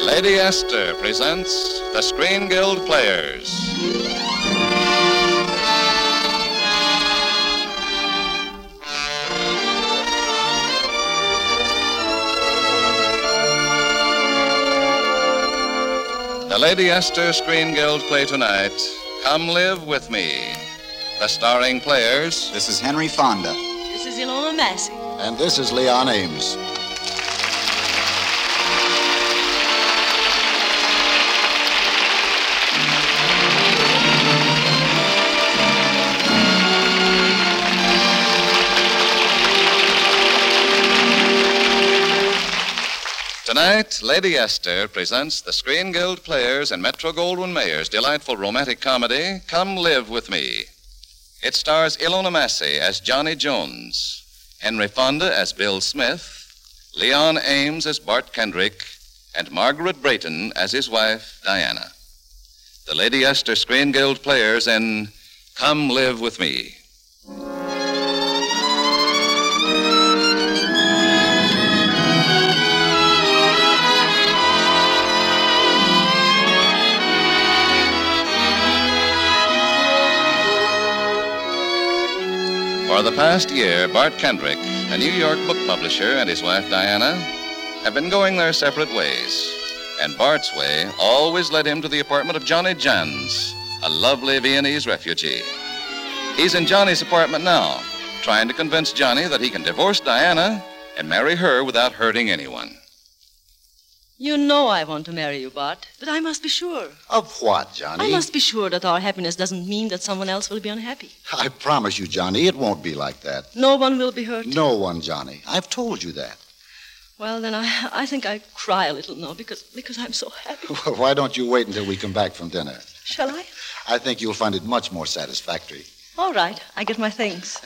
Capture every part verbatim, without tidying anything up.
Lady Esther presents the Screen Guild Players. The Lady Esther Screen Guild play tonight, Come Live With Me. The starring players... This is Henry Fonda. This is Ilona Massey. And this is Leon Ames. Tonight, Lady Esther presents the Screen Guild Players and Metro-Goldwyn-Mayer's delightful romantic comedy, Come Live With Me. It stars Ilona Massey as Johnny Jones, Henry Fonda as Bill Smith, Leon Ames as Bart Kendrick, and Margaret Brayton as his wife, Diana. The Lady Esther Screen Guild Players in Come Live With Me. For the past year, Bart Kendrick, a New York book publisher, and his wife, Diana, have been going their separate ways. And Bart's way always led him to the apartment of Johnny Jans, a lovely Viennese refugee. He's in Johnny's apartment now, trying to convince Johnny that he can divorce Diana and marry her without hurting anyone. You know I want to marry you, Bart, but I must be sure. Of what, Johnny? I must be sure that our happiness doesn't mean that someone else will be unhappy. I promise you, Johnny, it won't be like that. No one will be hurt? No one, Johnny. I've told you that. Well, then I, I think I cry a little now because, because I'm so happy. Well, why don't you wait until we come back from dinner? Shall I? I think you'll find it much more satisfactory. All right. I get my things.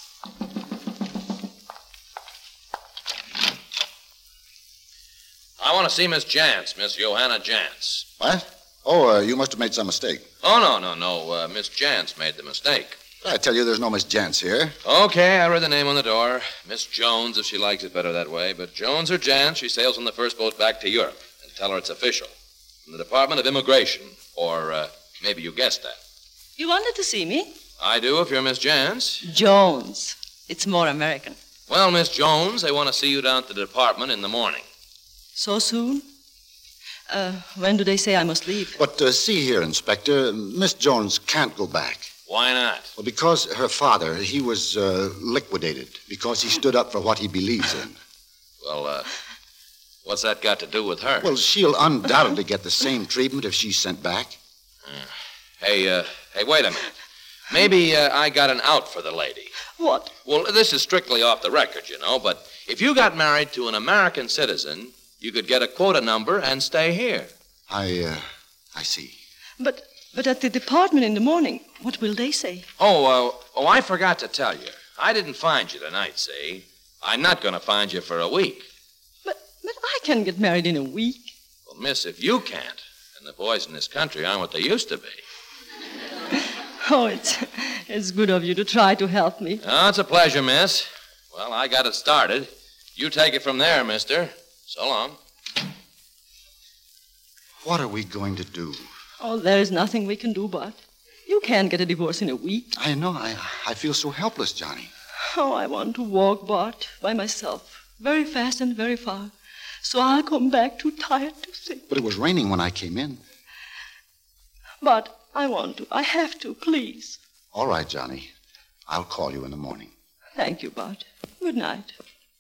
I want to see Miss Jans, Miss Johanna Jans. What? Oh, uh, you must have made some mistake. Oh, no, no, no. Uh, Miss Jans made the mistake. I tell you, there's no Miss Jans here. Okay, I read the name on the door. Miss Jones, if she likes it better that way. But Jones or Jans, she sails on the first boat back to Europe. And tell her it's official. From the Department of Immigration. Or uh, maybe you guessed that. You wanted to see me? I do, if you're Miss Jans. Jones. It's more American. Well, Miss Jones, they want to see you down at the department in the morning. So soon? Uh, when do they say I must leave? But uh, see here, Inspector, Miss Jones can't go back. Why not? Well, because her father, he was uh, liquidated because he stood up for what he believes in. Well, uh, what's that got to do with her? Well, she'll undoubtedly get the same treatment if she's sent back. Uh, hey, uh, hey, wait a minute. Maybe uh, I got an out for the lady. What? Well, this is strictly off the record, you know, but if you got married to an American citizen, you could get a quota number and stay here. I, uh, I see. But, but at the department in the morning, what will they say? Oh, uh, oh, I forgot to tell you. I didn't find you tonight, see? I'm not going to find you for a week. But, but I can get married in a week. Well, miss, if you can't, and the boys in this country aren't what they used to be. Oh, it's, it's good of you to try to help me. Oh, it's a pleasure, miss. Well, I got it started. You take it from there, mister. So long. What are we going to do? Oh, there's nothing we can do, Bart. You can't get a divorce in a week. I know. I, I feel so helpless, Johnny. Oh, I want to walk, Bart, by myself, very fast and very far. So I'll come back too tired to think. But it was raining when I came in. Bart, I want to. I have to, please. All right, Johnny. I'll call you in the morning. Thank you, Bart. Good night.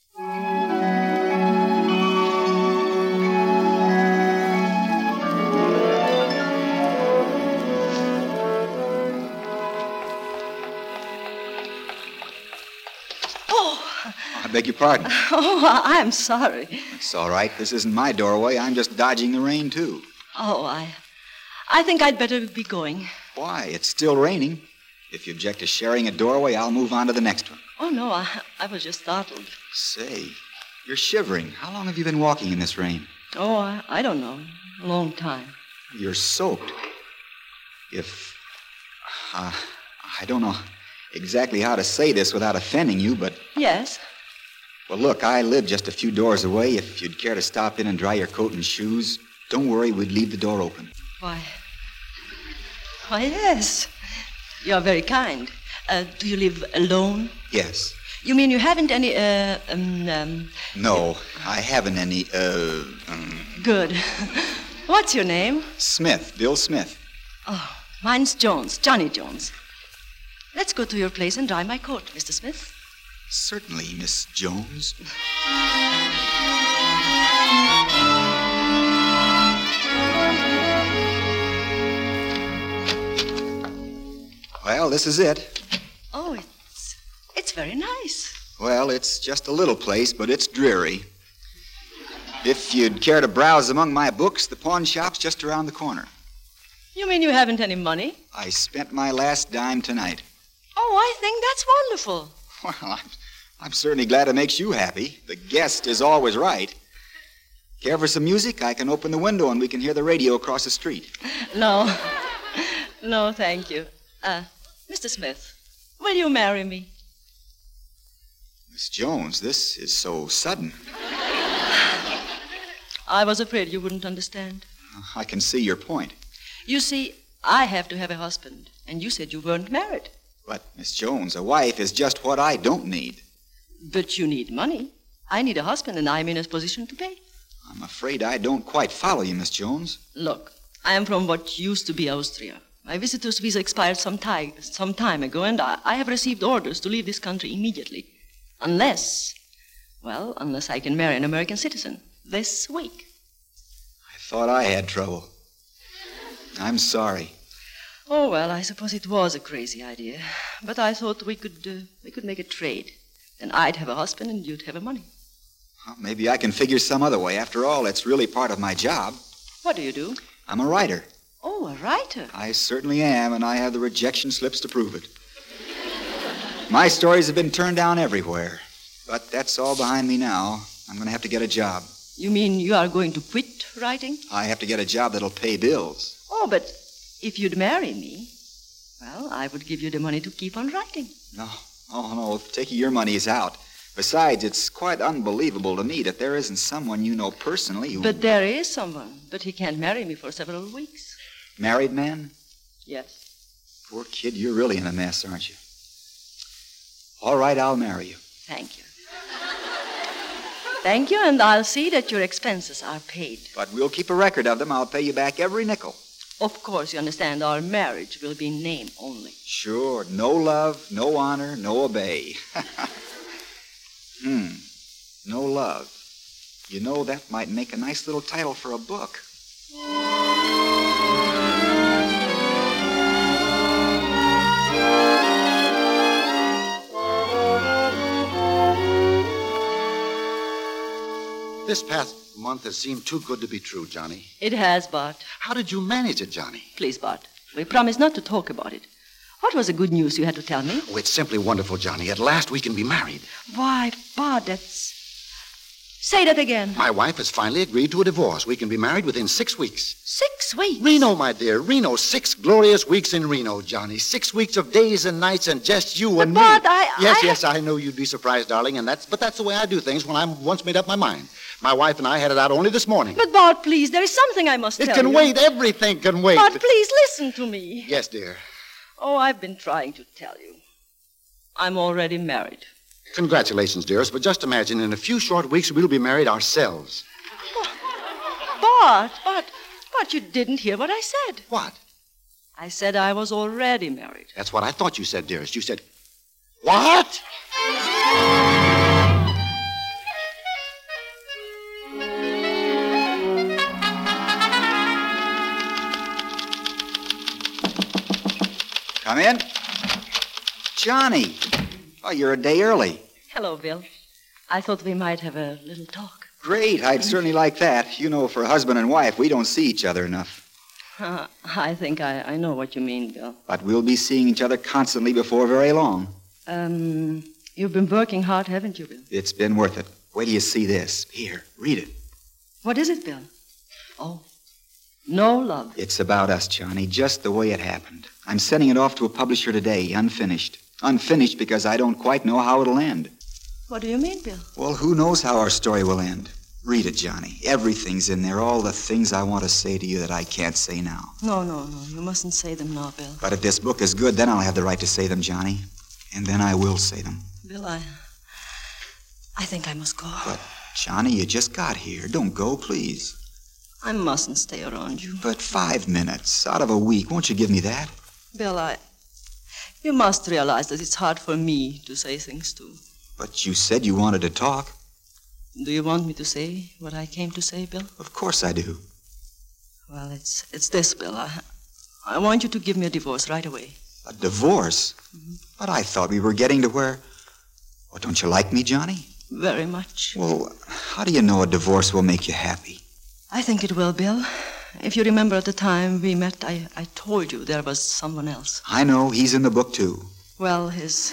I beg your pardon. Oh, I'm sorry. It's all right. This isn't my doorway. I'm just dodging the rain, too. Oh, I... I think I'd better be going. Why? It's still raining. If you object to sharing a doorway, I'll move on to the next one. Oh, no, I, I was just startled. Say, you're shivering. How long have you been walking in this rain? Oh, I, I don't know. A long time. You're soaked. If... Uh, I don't know exactly how to say this without offending you, but... Yes? Well, look, I live just a few doors away. If you'd care to stop in and dry your coat and shoes, Don't worry, we'd leave the door open. Why? Why, yes. You're very kind. Uh, do you live alone? Yes. You mean you haven't any, uh, um, um... No, I haven't any, uh... Um, Good. What's your name? Smith, Bill Smith. Oh, mine's Jones, Johnny Jones. Let's go to your place and dry my coat, Mister Smith. Certainly, Miss Jones. Well, this is it. Oh, it's it's very nice. Well, it's just a little place, but it's dreary. If you'd care to browse among my books, the pawn shop's just around the corner. You mean you haven't any money? I spent my last dime tonight. Oh, I think that's wonderful. Well, I'm, I'm certainly glad it makes you happy. The guest is always right. Care for some music? I can open the window and we can hear the radio across the street. No. No, thank you. Uh, Mister Smith, will you marry me? Miss Jones, this is so sudden. I was afraid you wouldn't understand. I can see your point. You see, I have to have a husband, and you said you weren't married. But, Miss Jones, a wife is just what I don't need. But you need money. I need a husband, and I'm in a position to pay. I'm afraid I don't quite follow you, Miss Jones. Look, I am from what used to be Austria. My visitor's visa expired some time, some time ago, and I, I have received orders to leave this country immediately. Unless, well, unless I can marry an American citizen this week. I thought I had trouble. I'm sorry. Oh, well, I suppose it was a crazy idea. But I thought we could uh, we could make a trade. Then I'd have a husband and you'd have a money. Well, maybe I can figure some other way. After all, it's really part of my job. What do you do? I'm a writer. Oh, a writer. I certainly am, and I have the rejection slips to prove it. My stories have been turned down everywhere. But that's all behind me now. I'm going to have to get a job. You mean you are going to quit writing? I have to get a job that'll pay bills. Oh, but if you'd marry me, well, I would give you the money to keep on writing. No. Oh, no. Taking your money is out. Besides, it's quite unbelievable to me that there isn't someone you know personally who... But there is someone. But he can't marry me for several weeks. Married man? Yes. Poor kid, you're really in a mess, aren't you? All right, I'll marry you. Thank you. Thank you, and I'll see that your expenses are paid. But we'll keep a record of them. I'll pay you back every nickel. Of course, you understand, our marriage will be in name only. Sure. No love, no honor, no obey. hmm. No love. You know, that might make a nice little title for a book. This past month has seemed too good to be true, Johnny. It has, Bart. How did you manage it, Johnny? Please, Bart, we promise not to talk about it. What was the good news you had to tell me? Oh, it's simply wonderful, Johnny. At last we can be married. Why, Bart, that's... Say that again. My wife has finally agreed to a divorce. We can be married within six weeks. Six weeks? Reno, my dear. Reno. Six glorious weeks in Reno, Johnny. Six weeks of days and nights and just you but and Bart, me. I... Yes, I... yes, I know you'd be surprised, darling, and that's... But that's the way I do things when I'm once made up my mind. My wife and I had it out only this morning. But, Bart, please, there is something I must it tell you. It can you. wait. Everything can wait. Bart, please listen to me. Yes, dear. Oh, I've been trying to tell you. I'm already married. Congratulations, dearest, but just imagine, in a few short weeks, we'll be married ourselves. Oh, Bart, Bart, Bart, you didn't hear what I said. What? I said I was already married. That's what I thought you said, dearest. You said, what? Come in. Johnny. Oh, you're a day early. Hello, Bill. I thought we might have a little talk. Great. I'd certainly like that. You know, for husband and wife, we don't see each other enough. Uh, I think I, I know what you mean, Bill. But we'll be seeing each other constantly before very long. Um, you've been working hard, haven't you, Bill? It's been worth it. Wait till you see this. Here, read it. What is it, Bill? Oh, no love. It's about us, Johnny, just the way it happened. I'm sending it off to a publisher today, unfinished. Unfinished because I don't quite know how it'll end. What do you mean, Bill? Well, who knows how our story will end? Read it, Johnny. Everything's in there, all the things I want to say to you that I can't say now. No, no, no. You mustn't say them now, Bill. But if this book is good, then I'll have the right to say them, Johnny. And then I will say them. Bill, I... I think I must go. But, Johnny, you just got here. Don't go, please. I mustn't stay around you. But five minutes out of a week, won't you give me that? Bill, I... You must realize that it's hard for me to say things to. But you said you wanted to talk. Do you want me to say what I came to say, Bill? Of course I do. Well, it's it's this, Bill. I, I want you to give me a divorce right away. A divorce? Mm-hmm. But I thought we were getting to where... Well, don't you like me, Johnny? Very much. Well, how do you know a divorce will make you happy? I think it will, Bill. If you remember at the time we met, I, I told you there was someone else. I know. He's in the book, too. Well, his...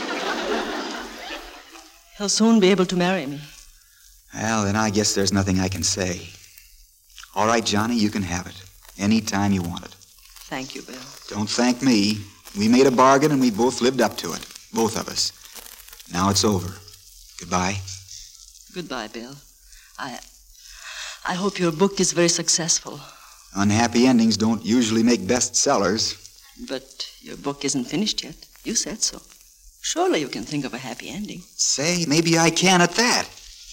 He'll soon be able to marry me. Well, then I guess there's nothing I can say. All right, Johnny, you can have it. Any time you want it. Thank you, Bill. Don't thank me. We made a bargain and we both lived up to it. Both of us. Now it's over. Goodbye. Goodbye, Bill. I... I hope your book is very successful. Unhappy endings don't usually make bestsellers. But your book isn't finished yet. You said so. Surely you can think of a happy ending. Say, maybe I can at that.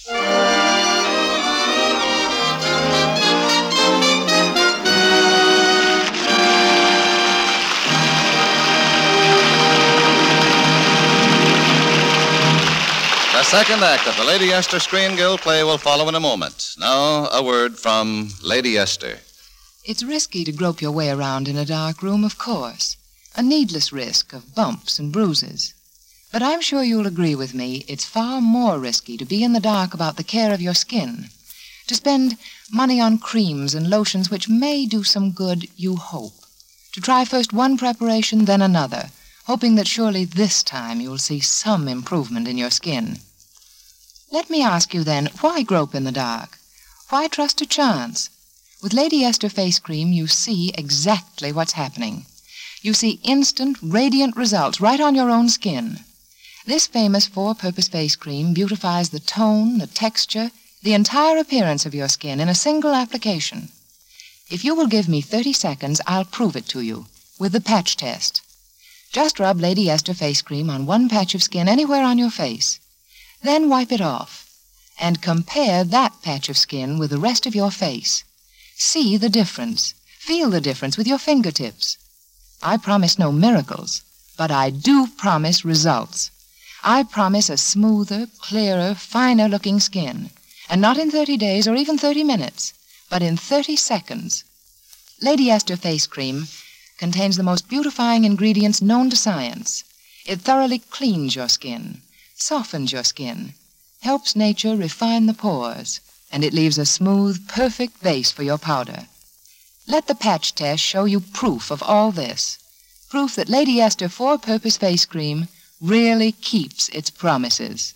The second act of the Lady Esther Screen Guild play will follow in a moment. Now, a word from Lady Esther. It's risky to grope your way around in a dark room, of course. A needless risk of bumps and bruises. But I'm sure you'll agree with me, it's far more risky to be in the dark about the care of your skin. To spend money on creams and lotions which may do some good, you hope. To try first one preparation, then another, hoping that surely this time you'll see some improvement in your skin. Let me ask you then, why grope in the dark? Why trust to chance? With Lady Esther Face Cream, you see exactly what's happening. You see instant, radiant results right on your own skin. This famous four-purpose face cream beautifies the tone, the texture, the entire appearance of your skin in a single application. If you will give me thirty seconds, I'll prove it to you with the patch test. Just rub Lady Esther Face Cream on one patch of skin anywhere on your face. Then wipe it off and compare that patch of skin with the rest of your face. See the difference. Feel the difference with your fingertips. I promise no miracles, but I do promise results. I promise a smoother, clearer, finer-looking skin, and not in thirty days or even thirty minutes, but in thirty seconds. Lady Esther Face Cream contains the most beautifying ingredients known to science. It thoroughly cleans your skin, softens your skin, helps nature refine the pores, and it leaves a smooth, perfect base for your powder. Let the patch test show you proof of all this. Proof that Lady Esther Four-Purpose Face Cream really keeps its promises.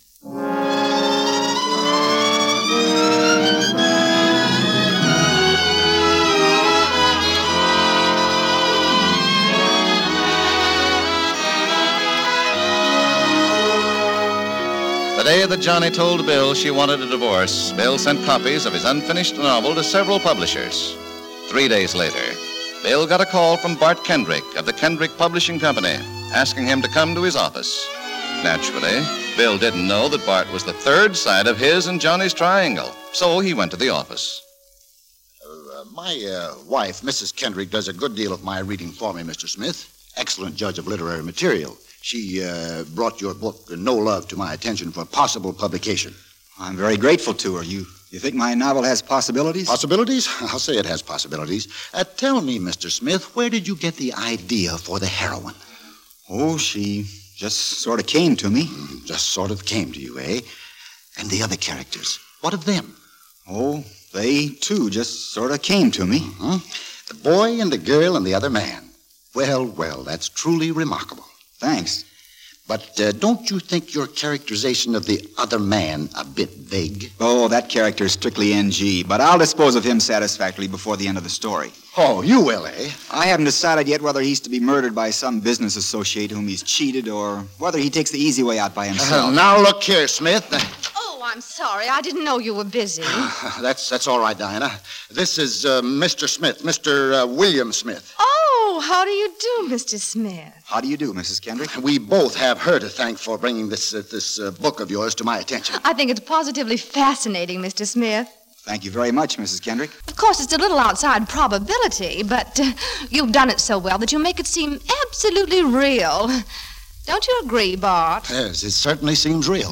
The day that Johnny told Bill she wanted a divorce, Bill sent copies of his unfinished novel to several publishers. Three days later, Bill got a call from Bart Kendrick of the Kendrick Publishing Company, asking him to come to his office. Naturally, Bill didn't know that Bart was the third side of his and Johnny's triangle, so he went to the office. Uh, my uh, wife, Missus Kendrick, does a good deal of my reading for me, Mister Smith. Excellent judge of literary material. She uh, brought your book, No Love, to my attention for possible publication. I'm very grateful to her. You you think my novel has possibilities? Possibilities? I'll say it has possibilities. Uh, tell me, Mister Smith, where did you get the idea for the heroine? Oh, she just sort of came to me. Mm, just sort of came to you, eh? And the other characters, what of them? Oh, they, too, just sort of came to me. Uh-huh. The boy and the girl and the other man. Well, well, that's truly remarkable. Thanks. But uh, don't you think your characterization of the other man a bit vague? Oh, that character is strictly N G, but I'll dispose of him satisfactorily before the end of the story. Oh, you will, eh? I haven't decided yet whether he's to be murdered by some business associate whom he's cheated or whether he takes the easy way out by himself. Uh, now look here, Smith. Oh, I'm sorry. I didn't know you were busy. that's that's all right, Diana. This is uh, Mister Smith, Mister Uh, William Smith. Oh, how do you do, Mister Smith? How do you do, Missus Kendrick? We both have her to thank for bringing this uh, this uh, book of yours to my attention. I think it's positively fascinating, Mister Smith. Thank you very much, Missus Kendrick. Of course, it's a little outside probability, but uh, you've done it so well that you make it seem absolutely real. Don't you agree, Bart? Yes, it certainly seems real.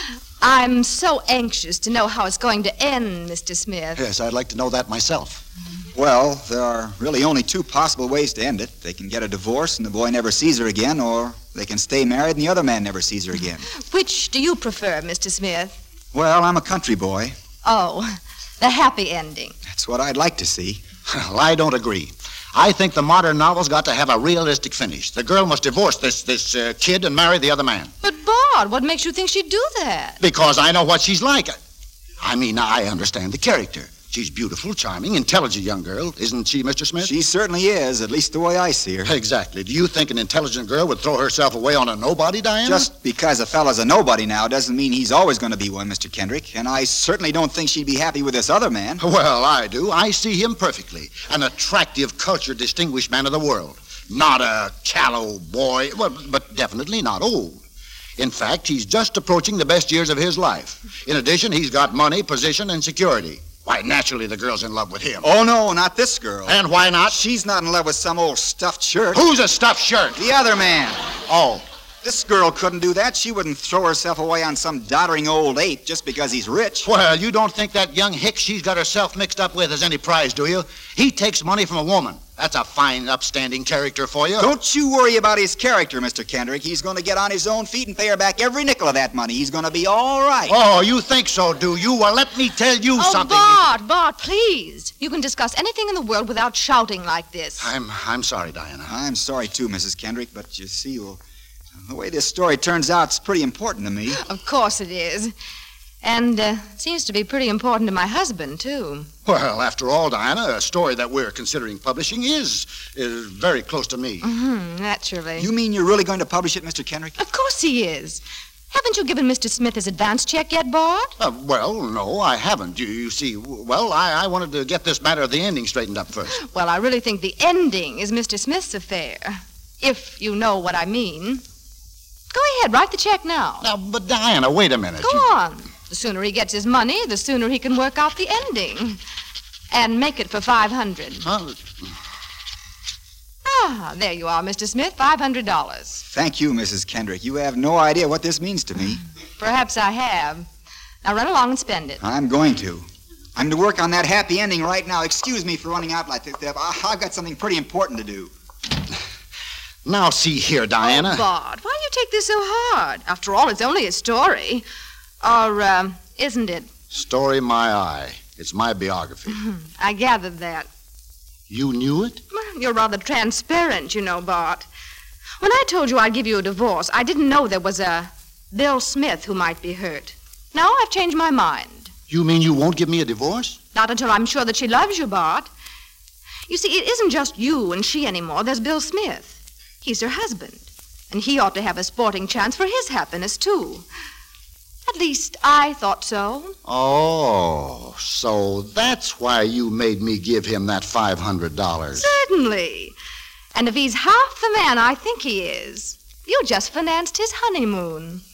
I'm so anxious to know how it's going to end, Mister Smith. Yes, I'd like to know that myself. Well, there are really only two possible ways to end it. They can get a divorce and the boy never sees her again, or they can stay married and the other man never sees her again. Which do you prefer, Mister Smith? Well, I'm a country boy. Oh, the happy ending. That's what I'd like to see. Well, I don't agree. I think the modern novel's got to have a realistic finish. The girl must divorce this this uh, kid and marry the other man. But, Bart, what makes you think she'd do that? Because I know what she's like. I mean, I understand the character. She's beautiful, charming, intelligent young girl. Isn't she, Mister Smith? She certainly is, at least the way I see her. Exactly. Do you think an intelligent girl would throw herself away on a nobody, Diana? Just because a fella's a nobody now doesn't mean he's always going to be one, Mister Kendrick. And I certainly don't think she'd be happy with this other man. Well, I do. I see him perfectly. An attractive, cultured, distinguished man of the world. Not a callow boy, well, but definitely not old. In fact, he's just approaching the best years of his life. In addition, he's got money, position, and security. Why, naturally, the girl's in love with him. Oh, no, not this girl. And why not? She's not in love with some old stuffed shirt. Who's a stuffed shirt? The other man. Oh. This girl couldn't do that. She wouldn't throw herself away on some doddering old ape just because he's rich. Well, you don't think that young hick she's got herself mixed up with is any prize, do you? He takes money from a woman. That's a fine, upstanding character for you. Don't you worry about his character, Mister Kendrick. He's going to get on his own feet and pay her back every nickel of that money. He's going to be all right. Oh, you think so, do you? Well, let me tell you oh, something. Bart, Bart, please. You can discuss anything in the world without shouting like this. I'm I'm sorry, Diana. I'm sorry, too, Missus Kendrick, but you see, well, the way this story turns out is pretty important to me. Of course it is. And uh, it seems to be pretty important to my husband, too. Well, after all, Diana, a story that we're considering publishing is, is very close to me. Mm-hmm, naturally. You mean you're really going to publish it, Mister Kendrick? Of course he is. Haven't you given Mister Smith his advance check yet, Bart? Uh, well, no, I haven't. You, you see, well, I, I wanted to get this matter of the ending straightened up first. Well, I really think the ending is Mister Smith's affair, if you know what I mean. Go ahead, write the check now. Now, but Diana, wait a minute. Go You- on. The sooner he gets his money, the sooner he can work out the ending. And make it for five hundred. Huh? Ah, there you are, Mister Smith, five hundred dollars. Thank you, Missus Kendrick. You have no idea what this means to me. Perhaps I have. Now run along and spend it. I'm going to. I'm to work on that happy ending right now. Excuse me for running out like this. I've got something pretty important to do. Now, see here, Diana. Oh, Bart, why do you take this so hard? After all, it's only a story. Or, um, isn't it? Story my eye. It's my biography. I gathered that. You knew it? Well, you're rather transparent, you know, Bart. When I told you I'd give you a divorce, I didn't know there was a Bill Smith who might be hurt. Now I've changed my mind. You mean you won't give me a divorce? Not until I'm sure that she loves you, Bart. You see, it isn't just you and she anymore. There's Bill Smith. He's her husband. And he ought to have a sporting chance for his happiness, too. At least, I thought so. Oh, so that's why you made me give him that five hundred dollars. Certainly. And if he's half the man I think he is, you just financed his honeymoon.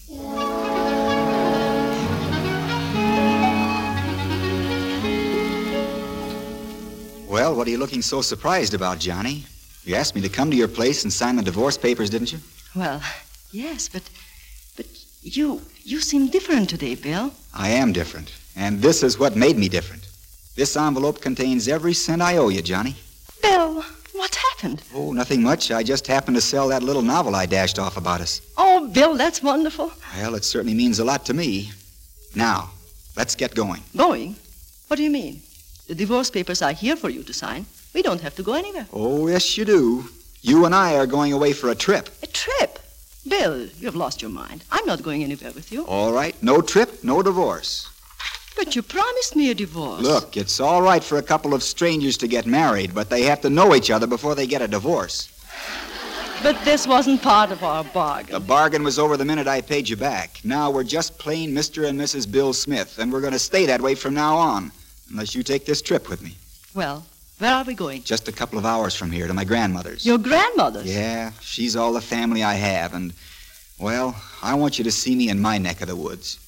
Well, what are you looking so surprised about, Johnny? You asked me to come to your place and sign the divorce papers, didn't you? Well, yes, but but you you seem different today, Bill. I am different, and this is what made me different. This envelope contains every cent I owe you, Johnny. Bill, what happened? Oh, nothing much. I just happened to sell that little novel I dashed off about us. Oh, Bill, that's wonderful. Well, it certainly means a lot to me. Now, let's get going. Going? What do you mean? The divorce papers are here for you to sign. We don't have to go anywhere. Oh, yes, you do. You and I are going away for a trip. A trip? Bill, you've lost your mind. I'm not going anywhere with you. All right, no trip, no divorce. But you promised me a divorce. Look, it's all right for a couple of strangers to get married, but they have to know each other before they get a divorce. But this wasn't part of our bargain. The bargain was over the minute I paid you back. Now we're just plain Mister and Missus Bill Smith, and we're going to stay that way from now on, unless you take this trip with me. Well, where are we going? Just a couple of hours from here to my grandmother's. Your grandmother's? Yeah, she's all the family I have, and, well, I want you to see me in my neck of the woods.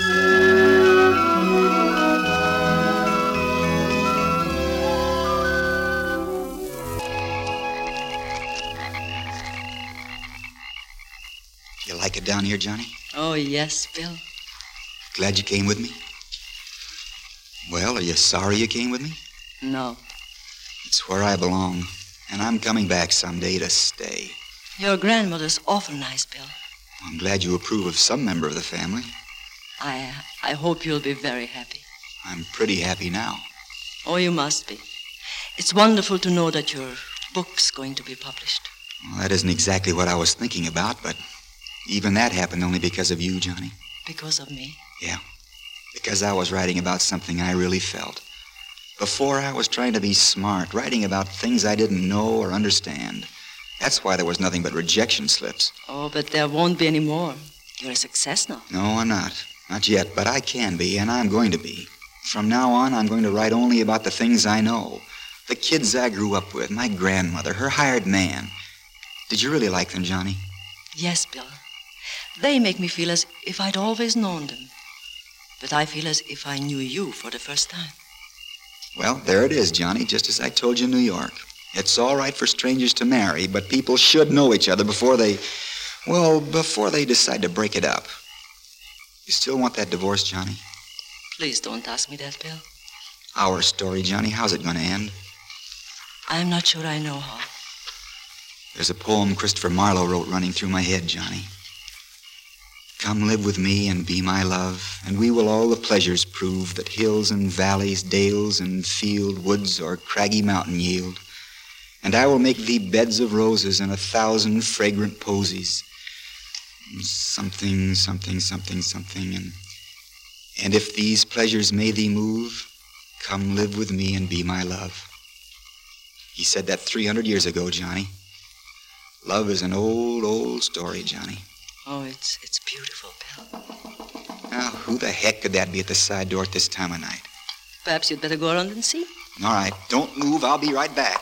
You like it down here, Johnny? Oh, yes, Bill. Glad you came with me? Well, are you sorry you came with me? No. It's where I belong, and I'm coming back someday to stay. Your grandmother's awful nice, Bill. I'm glad you approve of some member of the family. I I hope you'll be very happy. I'm pretty happy now. Oh, you must be. It's wonderful to know that your book's going to be published. Well, that isn't exactly what I was thinking about, but even that happened only because of you, Johnny. Because of me? Yeah. Because I was writing about something I really felt. Before, I was trying to be smart, writing about things I didn't know or understand. That's why there was nothing but rejection slips. Oh, but there won't be any more. You're a success now. No, I'm not. Not yet, but I can be, and I'm going to be. From now on, I'm going to write only about the things I know. The kids I grew up with, my grandmother, her hired man. Did you really like them, Johnny? Yes, Bill. They make me feel as if I'd always known them. But I feel as if I knew you for the first time. Well, there it is, Johnny, just as I told you in New York. It's all right for strangers to marry, but people should know each other before they, well, before they decide to break it up. You still want that divorce, Johnny? Please don't ask me that, Bill. Our story, Johnny, how's it going to end? I'm not sure I know how. There's a poem Christopher Marlowe wrote running through my head, Johnny. Come live with me and be my love, and we will all the pleasures prove that hills and valleys, dales and field, woods or craggy mountain yield. And I will make thee beds of roses and a thousand fragrant posies. Something, something, something, something, and and if these pleasures may thee move, come live with me and be my love. He said that three hundred years ago, Johnny. Love is an old, old story, Johnny. Oh, it's it's beautiful, Bill. Now, who the heck could that be at the side door at this time of night? Perhaps you'd better go around and see. All right, don't move. I'll be right back.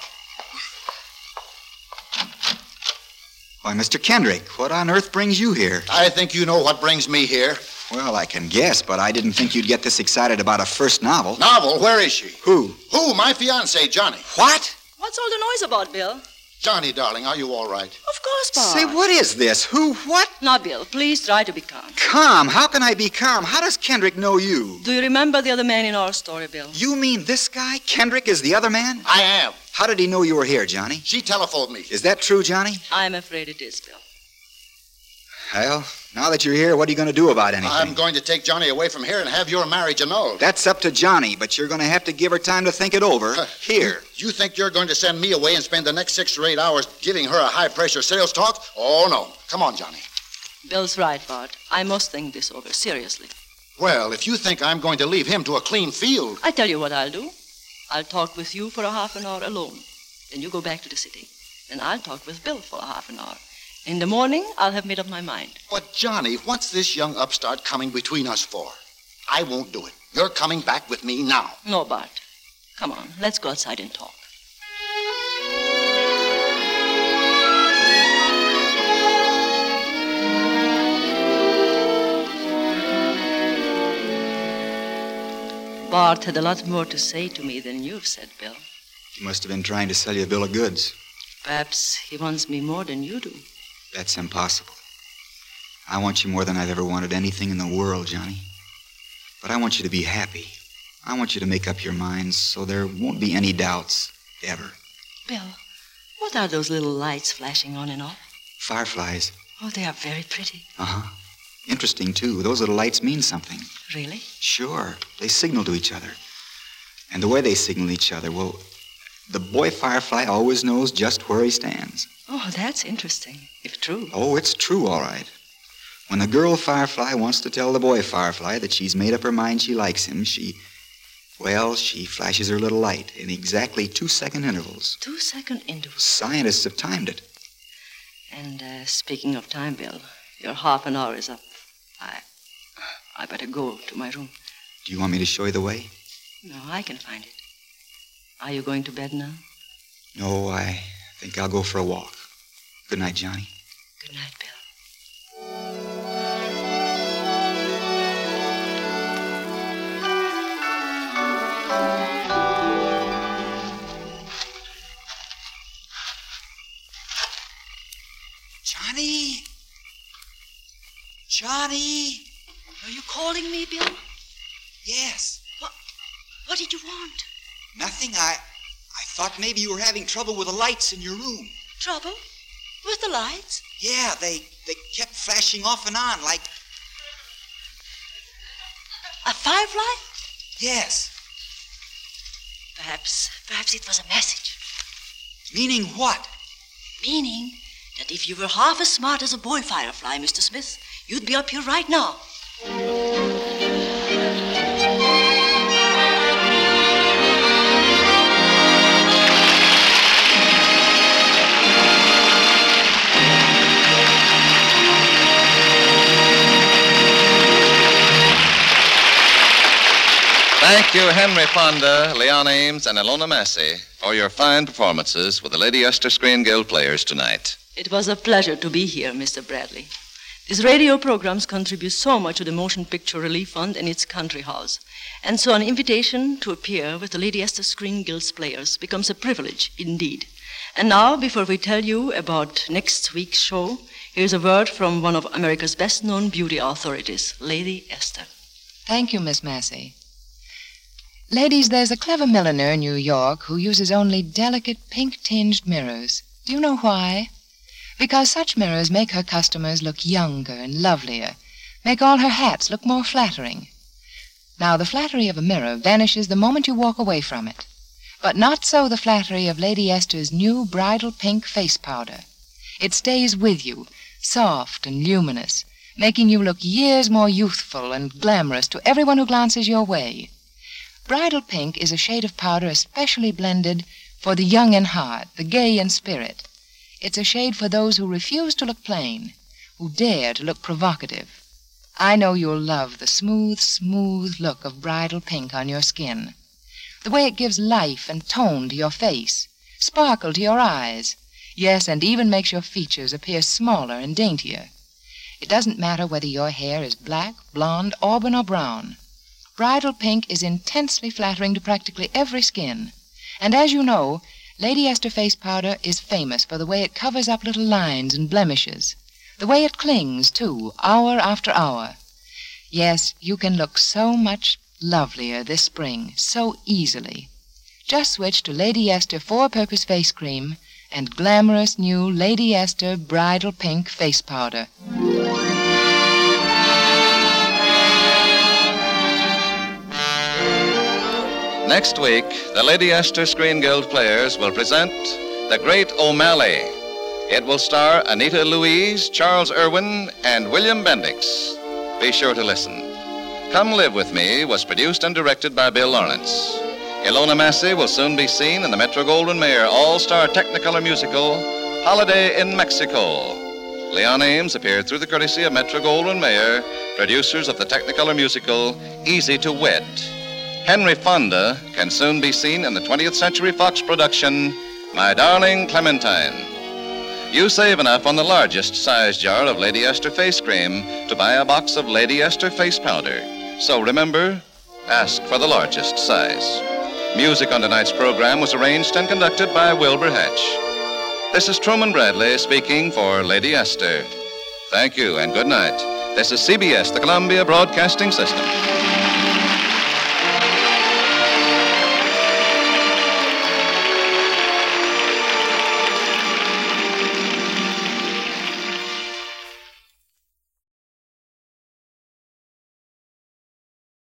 Why, Mister Kendrick, what on earth brings you here? I think you know what brings me here. Well, I can guess, but I didn't think you'd get this excited about a first novel. Novel? Where is she? Who? Who? My fiancée, Johnny. What? What's all the noise about, Bill? Johnny, darling, are you all right? Of course, Bob. Say, what is this? Who? What? Now, Bill, please try to be calm. Calm? How can I be calm? How does Kendrick know you? Do you remember the other man in our story, Bill? You mean this guy? Kendrick is the other man? I am. How did he know you were here, Johnny? She telephoned me. Is that true, Johnny? I'm afraid it is, Bill. Well, now that you're here, what are you going to do about anything? I'm going to take Johnny away from here and have your marriage annulled. That's up to Johnny, but you're going to have to give her time to think it over. Here. You think you're going to send me away and spend the next six or eight hours giving her a high-pressure sales talk? Oh, no. Come on, Johnny. Bill's right, Bart. I must think this over, seriously. Well, if you think I'm going to leave him to a clean field... I tell you what I'll do. I'll talk with you for a half an hour alone. Then you go back to the city. Then I'll talk with Bill for a half an hour. In the morning, I'll have made up my mind. But, Johnny, what's this young upstart coming between us for? I won't do it. You're coming back with me now. No, Bart. Come on, let's go outside and talk. Bart had a lot more to say to me than you've said, Bill. He must have been trying to sell you a bill of goods. Perhaps he wants me more than you do. That's impossible. I want you more than I've ever wanted anything in the world, Johnny. But I want you to be happy. I want you to make up your mind so there won't be any doubts, ever. Bill, what are those little lights flashing on and off? Fireflies. Oh, they are very pretty. Uh-huh. Interesting, too. Those little lights mean something. Really? Sure. They signal to each other. And the way they signal each other, well, the boy firefly always knows just where he stands. Oh, that's interesting, if true. Oh, it's true, all right. When the girl firefly wants to tell the boy firefly that she's made up her mind she likes him, she, well, she flashes her little light in exactly two-second intervals. Two-second intervals? Scientists have timed it. And uh, speaking of time, Bill, your half an hour is up. I, I better go to my room. Do you want me to show you the way? No, I can find it. Are you going to bed now? No, I think I'll go for a walk. Good night, Johnny. Good night, Bill. Johnny? Johnny? Are you calling me, Bill? Yes. What, what did you want? Nothing. I I thought maybe you were having trouble with the lights in your room. Trouble? With the lights? Yeah, they, they kept flashing off and on like... A firefly? Yes. Perhaps, perhaps it was a message. Meaning what? Meaning that if you were half as smart as a boy firefly, Mister Smith, you'd be up here right now. Thank you, Henry Fonda, Leon Ames, and Ilona Massey, for your fine performances with the Lady Esther Screen Guild players tonight. It was a pleasure to be here, Mister Bradley. These radio programs contribute so much to the Motion Picture Relief Fund and its country house. And so an invitation to appear with the Lady Esther Screen Guild's players becomes a privilege indeed. And now, before we tell you about next week's show, here's a word from one of America's best-known beauty authorities, Lady Esther. Thank you, Miss Massey. Ladies, there's a clever milliner in New York who uses only delicate pink-tinged mirrors. Do you know why? Because such mirrors make her customers look younger and lovelier, make all her hats look more flattering. Now, the flattery of a mirror vanishes the moment you walk away from it. But not so the flattery of Lady Esther's new bridal pink face powder. It stays with you, soft and luminous, making you look years more youthful and glamorous to everyone who glances your way. Bridal pink is a shade of powder especially blended for the young in heart, the gay in spirit. It's a shade for those who refuse to look plain, who dare to look provocative. I know you'll love the smooth, smooth look of bridal pink on your skin. The way it gives life and tone to your face, sparkle to your eyes. Yes, and even makes your features appear smaller and daintier. It doesn't matter whether your hair is black, blonde, auburn, or brown. Bridal pink is intensely flattering to practically every skin. And as you know, Lady Esther face powder is famous for the way it covers up little lines and blemishes. The way it clings, too, hour after hour. Yes, you can look so much lovelier this spring, so easily. Just switch to Lady Esther four-purpose face cream and glamorous new Lady Esther bridal pink face powder. Next week, the Lady Esther Screen Guild players will present The Great O'Malley. It will star Anita Louise, Charles Irwin, and William Bendix. Be sure to listen. Come Live With Me was produced and directed by Bill Lawrence. Ilona Massey will soon be seen in the Metro-Goldwyn-Mayer all-star Technicolor musical, Holiday in Mexico. Leon Ames appeared through the courtesy of Metro-Goldwyn-Mayer, producers of the Technicolor musical, Easy to Wed. Henry Fonda can soon be seen in the twentieth Century Fox production, My Darling Clementine. You save enough on the largest size jar of Lady Esther face cream to buy a box of Lady Esther face powder. So remember, ask for the largest size. Music on tonight's program was arranged and conducted by Wilbur Hatch. This is Truman Bradley speaking for Lady Esther. Thank you and good night. This is C B S, the Columbia Broadcasting System.